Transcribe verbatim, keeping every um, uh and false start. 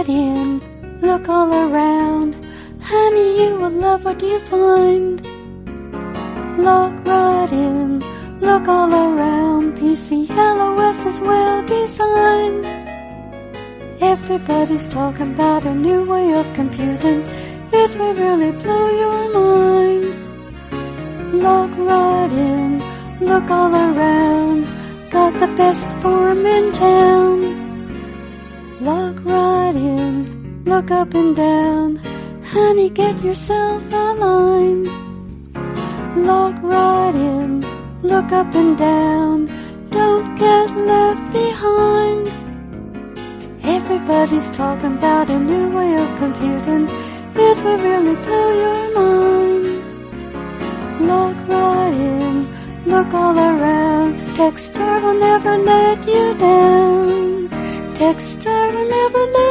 right in, look all around. Honey, you will love what you find. Log right in, look all around. P C L O S is well designed. Everybody's talking about a new way of computing. It will really blow your mind. Log right in, look all around. Got the best forum in town. Log right in, look up and down. Honey, get yourself a line. Log right in, look up and down. Don't get left behind. Everybody's talking about a new way of computing. It will really blow your mind. Log right in, look all around. Techstar will never let you down. Techstar will never let